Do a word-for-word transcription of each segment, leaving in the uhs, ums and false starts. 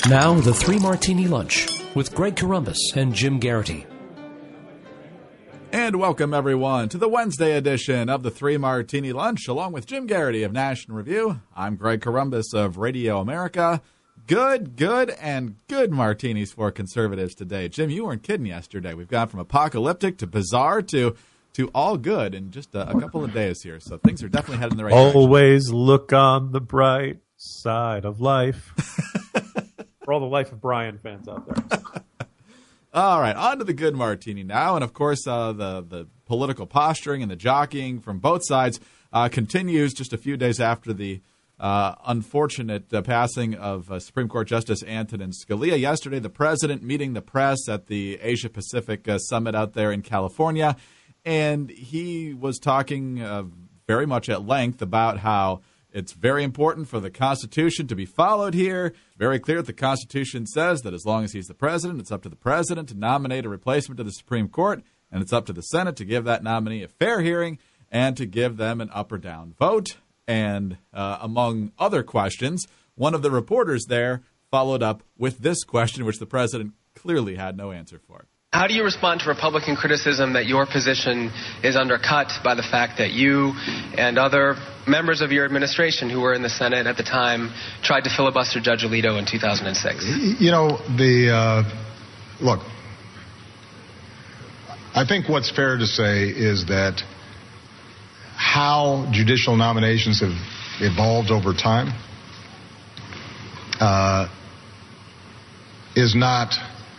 Now, the Three Martini Lunch with Greg Corombos and Jim Garrity. And welcome, everyone, to the Wednesday edition of the Three Martini Lunch, along with Jim Garrity of National Review. I'm Greg Corombos of Radio America. Good, good, and good martinis for conservatives today. Jim, you weren't kidding yesterday. We've gone from apocalyptic to bizarre to to all good in just a, a couple of days here. So things are definitely heading in the right direction. Always look on the bright side of life. For all the Life of Brian fans out there. All right, on to the good martini now. And, of course, uh, the, the political posturing and the jockeying from both sides uh, continues just a few days after the uh, unfortunate uh, passing of uh, Supreme Court Justice Antonin Scalia. Yesterday, the president meeting the press at the Asia-Pacific uh, Summit out there in California. And he was talking uh, very much at length about how it's very important for the Constitution to be followed here. Very clear that the Constitution says that as long as he's the president, it's up to the president to nominate a replacement to the Supreme Court, and it's up to the Senate to give that nominee a fair hearing and to give them an up or down vote. And uh, among other questions, one of the reporters there followed up with this question, which the president clearly had no answer for. How do you respond to Republican criticism that your position is undercut by the fact that you and other members of your administration who were in the Senate at the time tried to filibuster Judge Alito in two thousand six? You know, the uh, look, I think what's fair to say is that how judicial nominations have evolved over time uh, is not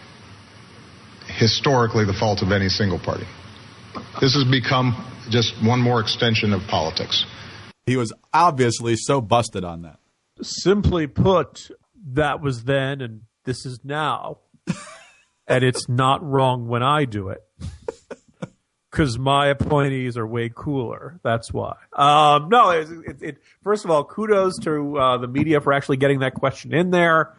historically the fault of any single party. This has become just one more extension of politics. He was obviously so busted on that. Simply put, that was then and this is now. And it's not wrong when I do it. Because my appointees are way cooler. That's why. Um, no, it, it, it, first of all, kudos to uh, the media for actually getting that question in there.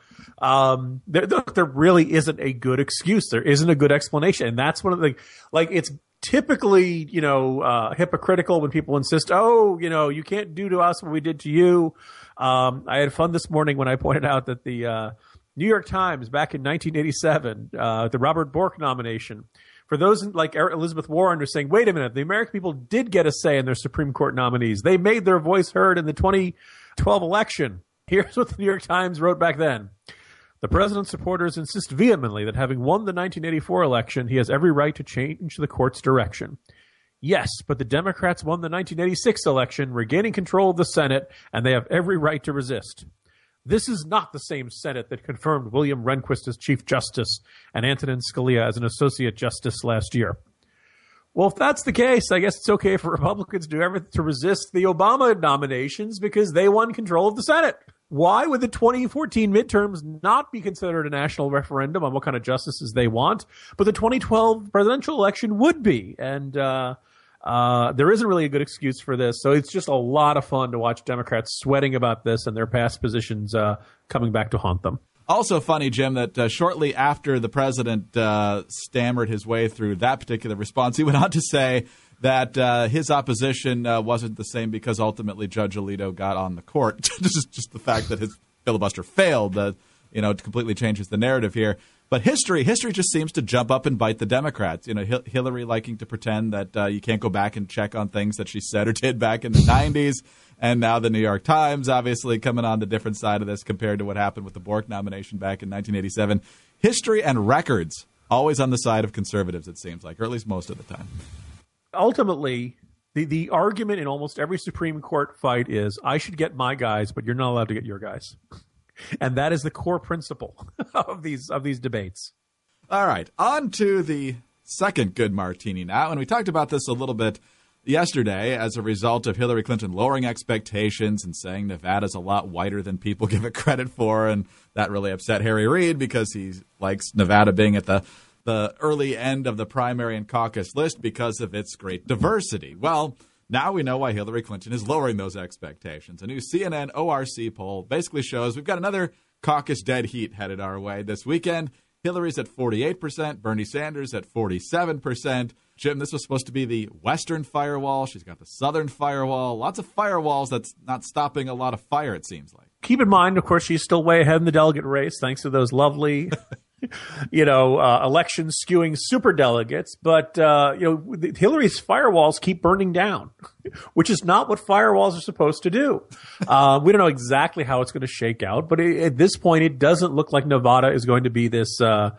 Um, there, there really isn't a good excuse. There isn't a good explanation. And that's one of the, like, it's typically, you know, uh, hypocritical when people insist, oh, you know, you can't do to us what we did to you. Um, I had fun this morning when I pointed out that the, uh, New York Times back in nineteen eighty-seven, uh, the Robert Bork nomination, for those like Elizabeth Warren are saying, wait a minute, the American people did get a say in their Supreme Court nominees. They made their voice heard in the twenty twelve election. Here's what the New York Times wrote back then. The president's supporters insist vehemently that having won the nineteen eighty-four election, he has every right to change the court's direction. Yes, but the Democrats won the nineteen eighty-six election, regaining control of the Senate, and they have every right to resist. This is not the same Senate that confirmed William Rehnquist as Chief Justice and Antonin Scalia as an Associate Justice last year. Well, if that's the case, I guess it's okay for Republicans to do everything to resist the Obama nominations because they won control of the Senate. Why would the twenty fourteen midterms not be considered a national referendum on what kind of justices they want, but the twenty twelve presidential election would be? And uh, uh, there isn't really a good excuse for this. So it's just a lot of fun to watch Democrats sweating about this and their past positions uh, coming back to haunt them. Also funny, Jim, that uh, shortly after the president uh, stammered his way through that particular response, he went on to say that uh, his opposition uh, wasn't the same because ultimately Judge Alito got on the court. just, just the fact that his filibuster failed, uh, you know, completely changes the narrative here. But history, history just seems to jump up and bite the Democrats. You know, H- Hillary liking to pretend that uh, you can't go back and check on things that she said or did back in the nineties. And now the New York Times obviously coming on the different side of this compared to what happened with the Bork nomination back in nineteen eighty-seven. History and records always on the side of conservatives, it seems like, or at least most of the time. Ultimately, the, the argument in almost every Supreme Court fight is, I should get my guys, but you're not allowed to get your guys. And that is the core principle of these of these debates. All right, on to the second good martini now. And we talked about this a little bit yesterday as a result of Hillary Clinton lowering expectations and saying Nevada's a lot whiter than people give it credit for. And that really upset Harry Reid because he likes Nevada being at the, the early end of the primary and caucus list because of its great diversity. Well, now we know why Hillary Clinton is lowering those expectations. A new C N N O R C poll basically shows we've got another caucus dead heat headed our way this weekend. Hillary's at forty-eight percent, Bernie Sanders at forty-seven percent. Jim, this was supposed to be the Western firewall. She's got the Southern firewall. Lots of firewalls that's not stopping a lot of fire, it seems like. Keep in mind, of course, she's still way ahead in the delegate race, thanks to those lovely, you know, uh, election skewing super delegates. But, uh, you know, Hillary's firewalls keep burning down, which is not what firewalls are supposed to do. Uh, we don't know exactly how it's going to shake out, but it, at this point, it doesn't look like Nevada is going to be this, uh,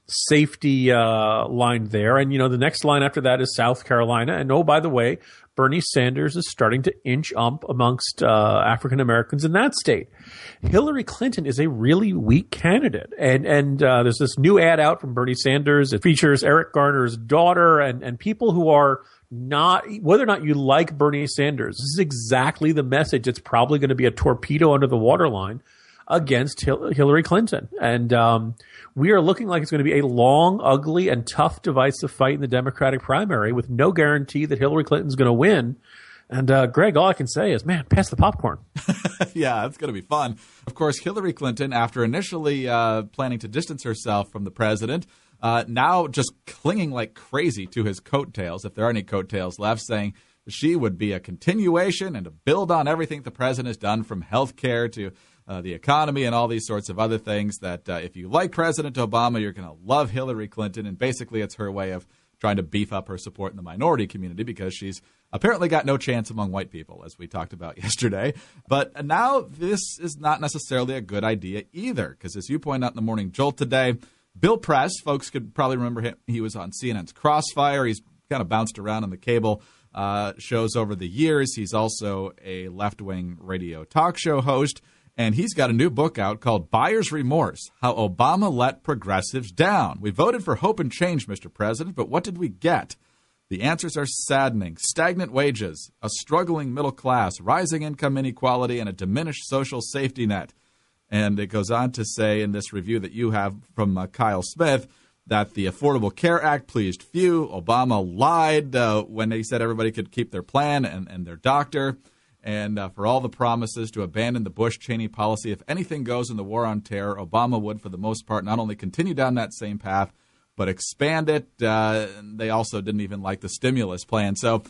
safety, uh, line there. And, you know, the next line after that is South Carolina. And oh, by the way, Bernie Sanders is starting to inch up amongst uh, African Americans in that state. Hillary Clinton is a really weak candidate. And and uh, there's this new ad out from Bernie Sanders. It features Eric Garner's daughter and, and people who are not, whether or not you like Bernie Sanders, this is exactly the message. It's probably going to be a torpedo under the waterline against Hil- Hillary Clinton. And um, we are looking like it's going to be a long, ugly, and tough divisive fight in the Democratic primary with no guarantee that Hillary Clinton's going to win. And, uh, Greg, all I can say is, man, pass the popcorn. Yeah, it's going to be fun. Of course, Hillary Clinton, after initially uh, planning to distance herself from the president, uh, now just clinging like crazy to his coattails, if there are any coattails left, saying she would be a continuation and to build on everything the president has done, from health care to Uh, the economy and all these sorts of other things, that uh, if you like President Obama, you're going to love Hillary Clinton. And basically it's her way of trying to beef up her support in the minority community, because she's apparently got no chance among white people, as we talked about yesterday. But now this is not necessarily a good idea either, because as you point out in the Morning Jolt today, Bill Press, folks could probably remember him. He was on C N N's Crossfire. He's kind of bounced around on the cable uh, shows over the years. He's also a left-wing radio talk show host. And he's got a new book out called Buyer's Remorse, How Obama Let Progressives Down. We voted for hope and change, Mister President, but what did we get? The answers are saddening. Stagnant wages, a struggling middle class, rising income inequality, and a diminished social safety net. And it goes on to say in this review that you have from uh, Kyle Smith that the Affordable Care Act pleased few. Obama lied uh, when he said everybody could keep their plan and, and their doctor. And uh, for all the promises to abandon the Bush-Cheney policy, if anything goes in the war on terror, Obama would, for the most part, not only continue down that same path, but expand it. Uh, they also didn't even like the stimulus plan. So,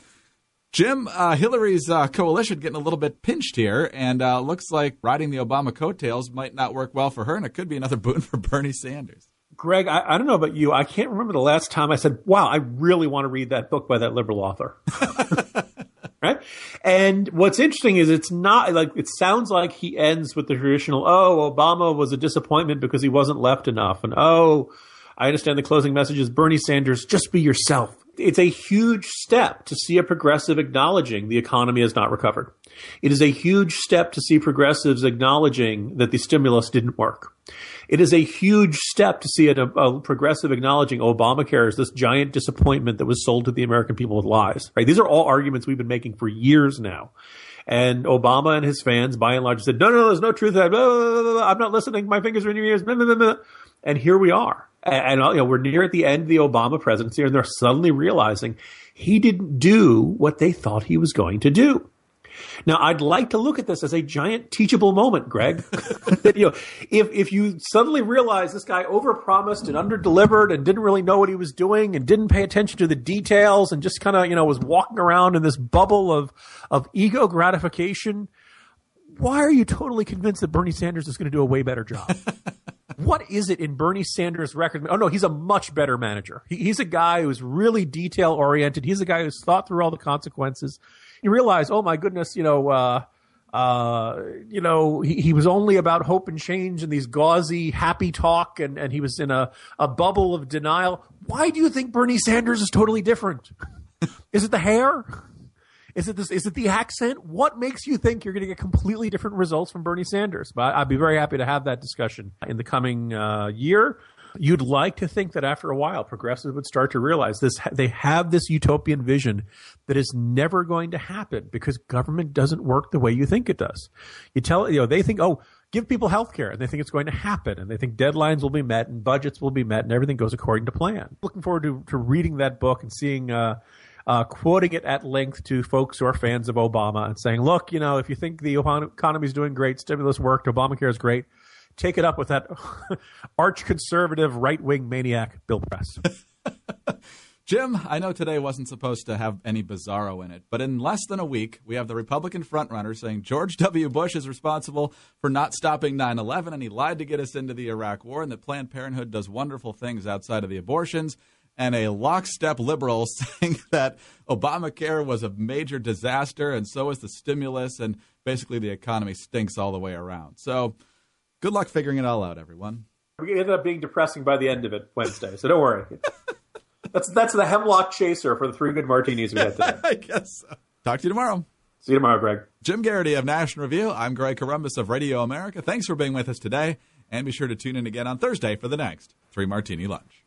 Jim, uh, Hillary's uh, coalition getting a little bit pinched here, and uh, looks like riding the Obama coattails might not work well for her, and it could be another boon for Bernie Sanders. Greg, I, I don't know about you. I can't remember the last time I said, wow, I really want to read that book by that liberal author. Right? And what's interesting is it's not like, it sounds like he ends with the traditional, oh, Obama was a disappointment because he wasn't left enough. And, oh, I understand the closing message is Bernie Sanders, just be yourself. It's a huge step to see a progressive acknowledging the economy has not recovered. It is a huge step to see progressives acknowledging that the stimulus didn't work. It is a huge step to see a, a progressive acknowledging Obamacare is this giant disappointment that was sold to the American people with lies. Right? These are all arguments we've been making for years now. And Obama and his fans, by and large, said, no, no, no, there's no truth to that. Blah, blah, blah, blah. I'm not listening. My fingers are in your ears. Blah, blah, blah, blah. And here we are. And, and you know, we're near at the end of the Obama presidency, and they're suddenly realizing he didn't do what they thought he was going to do. Now, I'd like to look at this as a giant teachable moment, Greg. That, you know, if if you suddenly realize this guy overpromised and underdelivered and didn't really know what he was doing and didn't pay attention to the details and just kind of, you know, was walking around in this bubble of of ego gratification, why are you totally convinced that Bernie Sanders is going to do a way better job? What is it in Bernie Sanders' record? Oh, no, he's a much better manager. He, he's a guy who's really detail-oriented. He's a guy who's thought through all the consequences. You realize, oh, my goodness, you know, uh, uh, you know, he, he was only about hope and change and these gauzy, happy talk, and, and he was in a, a bubble of denial. Why do you think Bernie Sanders is totally different? Is it the hair? Is it this? Is it the accent? What makes you think you're going to get completely different results from Bernie Sanders? But I'd be very happy to have that discussion in the coming uh, year. You'd like to think that after a while, progressives would start to realize this. They have this utopian vision that is never going to happen because government doesn't work the way you think it does. You tell, you know, they think, oh, give people health care, and they think it's going to happen, and they think deadlines will be met and budgets will be met, and everything goes according to plan. Looking forward to, to reading that book and seeing. Uh, Uh, quoting it at length to folks who are fans of Obama and saying, look, you know, if you think the economy is doing great, stimulus worked, Obamacare is great, take it up with that arch-conservative right-wing maniac, Bill Press. Jim, I know today wasn't supposed to have any bizarro in it, but in less than a week, we have the Republican frontrunner saying George W. Bush is responsible for not stopping nine eleven, and he lied to get us into the Iraq War, and that Planned Parenthood does wonderful things outside of the abortions, and a lockstep liberal saying that Obamacare was a major disaster, and so was the stimulus, and basically the economy stinks all the way around. So good luck figuring it all out, everyone. We ended up being depressing by the end of it Wednesday, so don't worry. That's that's the hemlock chaser for the three good martinis we had today. I guess so. Talk to you tomorrow. See you tomorrow, Greg. Jim Garrity of National Review. I'm Greg Corombos of Radio America. Thanks for being with us today, and be sure to tune in again on Thursday for the next Three Martini Lunch.